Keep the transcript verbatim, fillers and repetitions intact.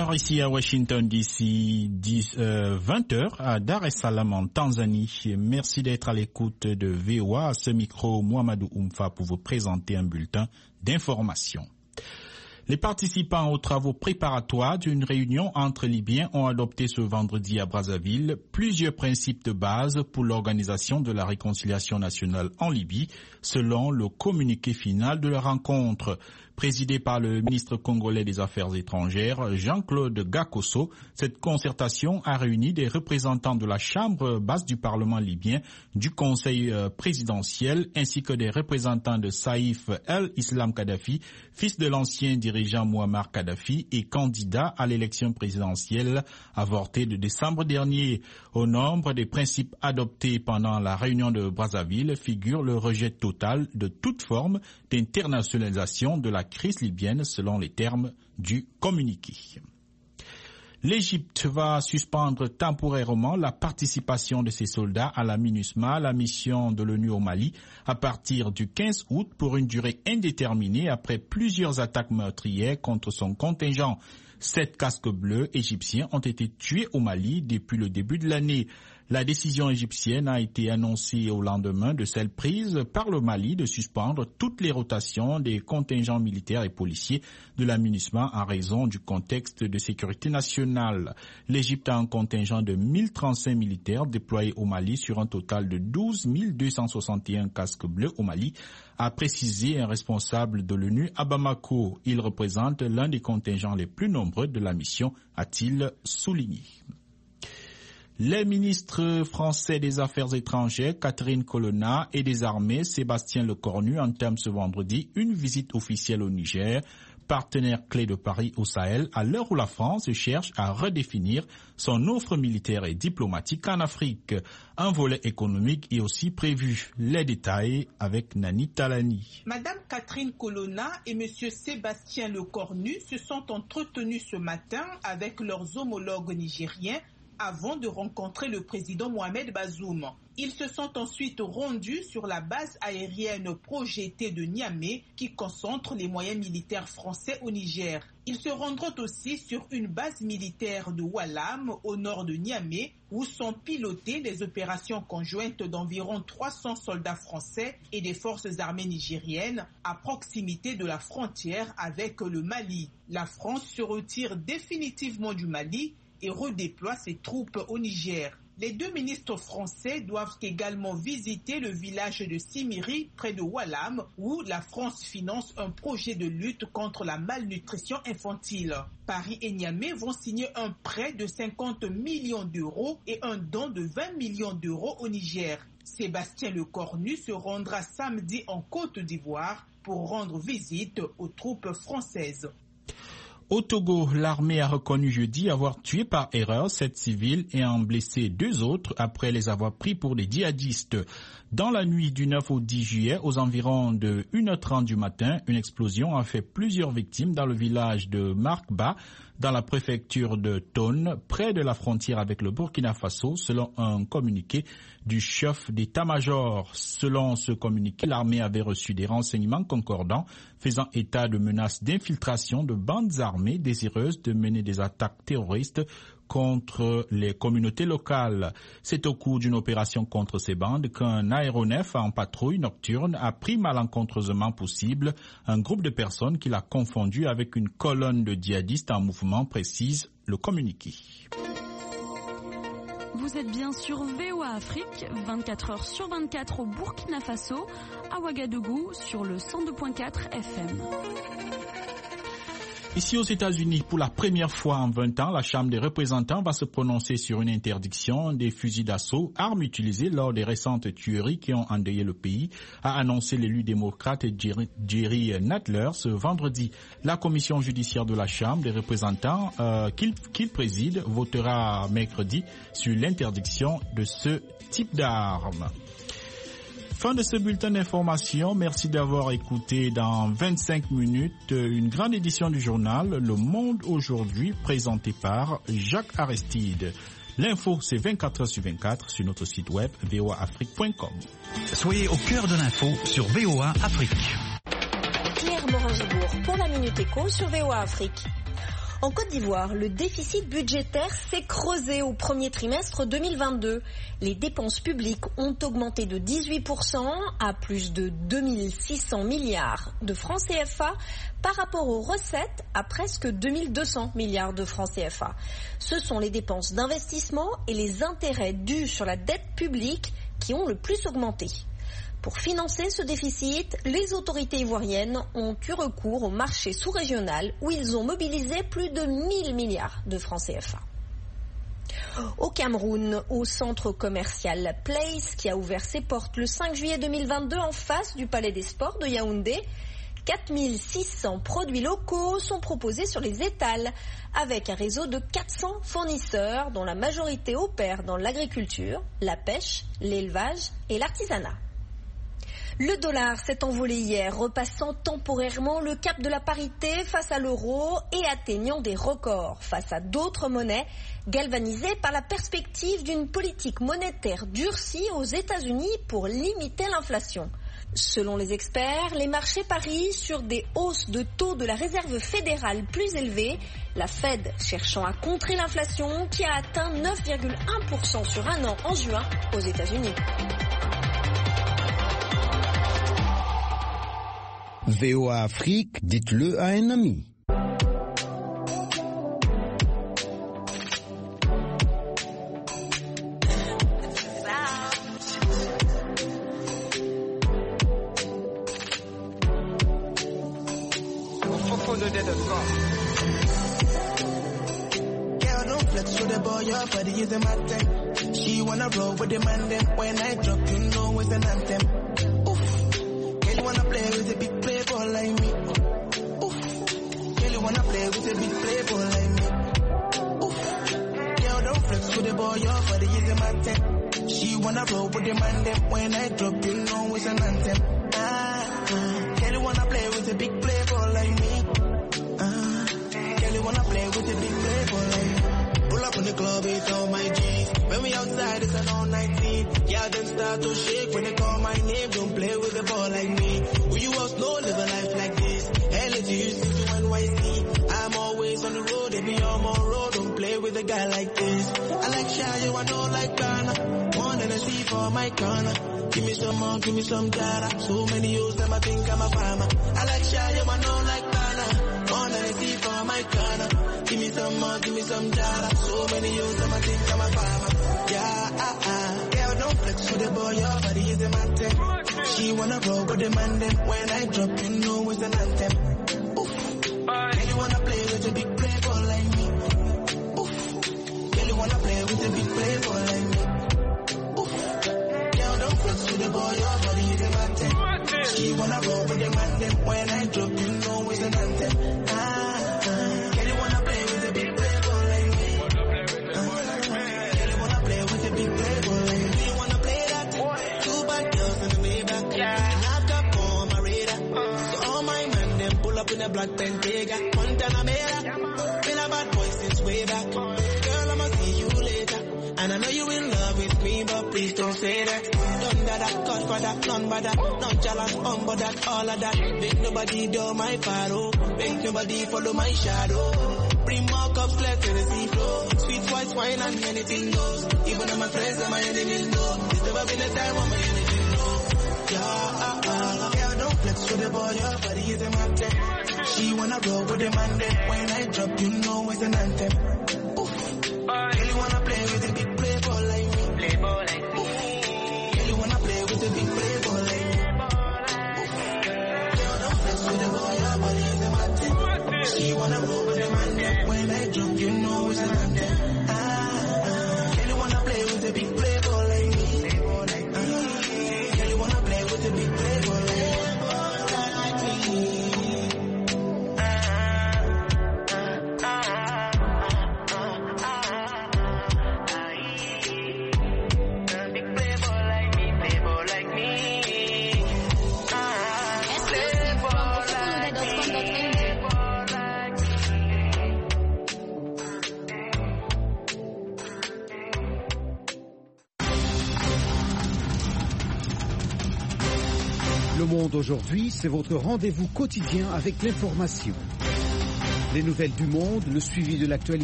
heures ici à Washington D C, euh, vingt heures à Dar es Salaam en Tanzanie. Merci d'être à l'écoute de V O A. À ce micro, Mohamedou Oumfa pour vous présenter un bulletin d'information. Les participants aux travaux préparatoires d'une réunion entre Libyens ont adopté ce vendredi à Brazzaville plusieurs principes de base pour l'organisation de la réconciliation nationale en Libye, selon le communiqué final de la rencontre. Présidée par le ministre congolais des Affaires étrangères, Jean-Claude Gakosso, cette concertation a réuni des représentants de la Chambre basse du Parlement libyen, du Conseil présidentiel, ainsi que des représentants de Saïf el-Islam Kadhafi, fils de l'ancien dirigeant Mouammar Kadhafi et candidat à l'élection présidentielle avortée de décembre dernier. Au nombre des principes adoptés pendant la réunion de Brazzaville figure le rejet total de toute forme d'internationalisation de la crise libyenne selon les termes du communiqué. L'Égypte va suspendre temporairement la participation de ses soldats à la MINUSMA, la mission de l'ONU au Mali, à partir du quinze août pour une durée indéterminée après plusieurs attaques meurtrières contre son contingent. Sept casques bleus égyptiens ont été tués au Mali depuis le début de l'année. La décision égyptienne a été annoncée au lendemain de celle prise par le Mali de suspendre toutes les rotations des contingents militaires et policiers de la MINUSMA en raison du contexte de sécurité nationale. L'Égypte a un contingent de mille trente-cinq militaires déployés au Mali sur un total de douze mille deux cent soixante et un casques bleus au Mali, a précisé un responsable de l'ONU à Bamako. Il représente l'un des contingents les plus nombreux de la mission, a-t-il souligné. Les ministres français des Affaires étrangères, Catherine Colonna, et des Armées, Sébastien Lecornu, entament ce vendredi une visite officielle au Niger, partenaire clé de Paris au Sahel, à l'heure où la France cherche à redéfinir son offre militaire et diplomatique en Afrique. Un volet économique est aussi prévu. Les détails avec Nani Talani. Madame Catherine Colonna et Monsieur Sébastien Lecornu se sont entretenus ce matin avec leurs homologues nigériens avant de rencontrer le président Mohamed Bazoum. Ils se sont ensuite rendus sur la base aérienne projetée de Niamey qui concentre les moyens militaires français au Niger. Ils se rendront aussi sur une base militaire de Walam au nord de Niamey où sont pilotées les opérations conjointes d'environ trois cents soldats français et des forces armées nigériennes à proximité de la frontière avec le Mali. La France se retire définitivement du Mali et redéploie ses troupes au Niger. Les deux ministres français doivent également visiter le village de Simiri, près de Walam, où la France finance un projet de lutte contre la malnutrition infantile. Paris et Niamey vont signer un prêt de cinquante millions d'euros et un don de vingt millions d'euros au Niger. Sébastien Lecornu se rendra samedi en Côte d'Ivoire pour rendre visite aux troupes françaises. Au Togo, l'armée a reconnu jeudi avoir tué par erreur sept civils et en blessé deux autres après les avoir pris pour des djihadistes. Dans la nuit du neuf au dix juillet, aux environs de une heure trente du matin, une explosion a fait plusieurs victimes dans le village de Markba, dans la préfecture de Tone, près de la frontière avec le Burkina Faso, selon un communiqué du chef d'état-major. Selon ce communiqué, l'armée avait reçu des renseignements concordants faisant état de menaces d'infiltration de bandes armées désireuses de mener des attaques terroristes contre les communautés locales. C'est au cours d'une opération contre ces bandes qu'un aéronef en patrouille nocturne a pris malencontreusement possible un groupe de personnes qu'il a confondu avec une colonne de djihadistes en mouvement, précise le communiqué. Vous êtes bien sur V O A Afrique, vingt-quatre heures sur vingt-quatre au Burkina Faso, à Ouagadougou sur le cent deux virgule quatre F M. Ici aux États-Unis, pour la première fois en vingt ans, la Chambre des représentants va se prononcer sur une interdiction des fusils d'assaut, armes utilisées lors des récentes tueries qui ont endeuillé le pays, a annoncé l'élu démocrate Jerry, Jerry Nadler ce vendredi. La commission judiciaire de la Chambre des représentants, euh, qu'il, qu'il préside, votera mercredi sur l'interdiction de ce type d'armes. Fin de ce bulletin d'information. Merci d'avoir écouté dans vingt-cinq minutes une grande édition du journal Le Monde aujourd'hui, présentée par Jacques Aristide. L'info, c'est vingt-quatre heures sur vingt-quatre sur notre site web v o a afrique point com. Soyez au cœur de l'info sur V O A Afrique. Claire Morin-Gibourg pour la Minute Éco sur V O A Afrique. En Côte d'Ivoire, le déficit budgétaire s'est creusé au premier trimestre deux mille vingt-deux. Les dépenses publiques ont augmenté de dix-huit pour cent à plus de deux mille six cents milliards de francs C F A par rapport aux recettes à presque deux mille deux cents milliards de francs C F A. Ce sont les dépenses d'investissement et les intérêts dus sur la dette publique qui ont le plus augmenté. Pour financer ce déficit, les autorités ivoiriennes ont eu recours au marché sous-régional où ils ont mobilisé plus de mille milliards de francs C F A. Au Cameroun, au centre commercial Place, qui a ouvert ses portes le cinq juillet deux mille vingt-deux en face du Palais des Sports de Yaoundé, quatre mille six cents produits locaux sont proposés sur les étals, avec un réseau de quatre cents fournisseurs dont la majorité opère dans l'agriculture, la pêche, l'élevage et l'artisanat. Le dollar s'est envolé hier, repassant temporairement le cap de la parité face à l'euro et atteignant des records face à d'autres monnaies, galvanisées par la perspective d'une politique monétaire durcie aux États-Unis pour limiter l'inflation. Selon les experts, les marchés parient sur des hausses de taux de la réserve fédérale plus élevées, la Fed cherchant à contrer l'inflation qui a atteint neuf virgule un pour cent sur un an en juin aux États-Unis. V O A Afrique, dites-le à un ami. She wanna roll with the man then when I drop you know it's an anthem. Oof, girl wanna play with a big playboy like me. Oof, girl wanna play with a big playboy like me. Oof, girl don't flex with the boy your body is a anthem. She wanna roll with the man then when I drop you know it's an anthem. Ah, ah, girl wanna play with a big playboy like me. Ah, girl wanna play with a big playboy like me. Pull up in the club, it's all my G's. When we outside, it's an all night scene. Yeah, them start to shake when they call my name. Don't play with the ball like me. Who you else know live a life like this? L A to you, C to N Y C. I'm always on the road, they be on my road. Don't play with a guy like this. I like Shayo, I know like Ghana. One and a C for my corner. Give me some more, give me some data. So many years, them I think I'm a farmer. I like Shayo, I know like Ghana. One and a C for my corner. Give me some more, give me some data. So many years, them I think I'm a farmer. Yeah, ah, ah. Girl, don't flex with the boy, your body is a anthem. She wanna roll with the man, then when I drop, you know it's an anthem. Oof. Girl, you wanna play with a big playboy like me. Oof. Girl, you wanna play with a big playboy like me. Oof. Girl, don't flex with the boy, your body is a anthem. She wanna roll with the man, then when I drop, you know it's an anthem. Ah, ah. Girl, you wanna play with a big playboy like me. Ah, girl, you wanna play with a big playboy like me. You wanna play that? Two bad girls in the Maybach. Yeah. Knock up on my radar. So all my men, them pull up in a black Bentayga. Montana Mera. Been a bad boy since way back. Girl, I'ma see you later. And I know you in love with me, but please don't say that. Done that, cut for that, none but that. Nonchalant, um, but that, all of that. Make nobody do my faro. Make nobody follow my shadow. Bring more cups, let to the sea flow. Sweet white wine and anything goes. Even though my friends and my enemies know. There's never been a time when my enemies know. Yeah, ah, ah. Girl, don't flex with the boy, your body is a anthem. She wanna roll with the man, then when I drop, you know it's an anthem. Oof. Girl, you wanna play with a big playboy like me. Playboy like me. Girl, you wanna play with a big playboy like me. Girl, don't flex with the boy, your body is a anthem. She wanna roll with the man, then when I drop, you know it's an anthem. Ah, ah. Girl, you wanna play with a big playboy like me. Ah, girl, you wanna play with a big playboy like me. Le Monde aujourd'hui, c'est votre rendez-vous quotidien avec l'information. Les nouvelles du monde, le suivi de l'actualité.